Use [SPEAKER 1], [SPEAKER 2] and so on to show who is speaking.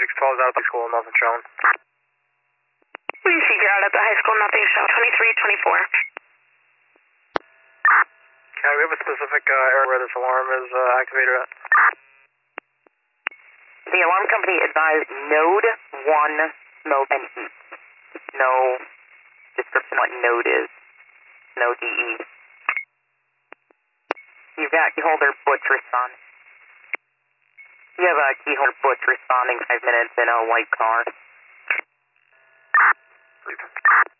[SPEAKER 1] 612 is out at the school, nothing shown.
[SPEAKER 2] Please figure out at the high school, nothing shown. 2324.
[SPEAKER 1] Okay, we have a specific area where this alarm is activated at.
[SPEAKER 3] The alarm company advised node 1 smoke and heat. No description what node is. No DE. You've got keyholder Butch respond. You have a keyholder Butch responding 5 minutes in a white car.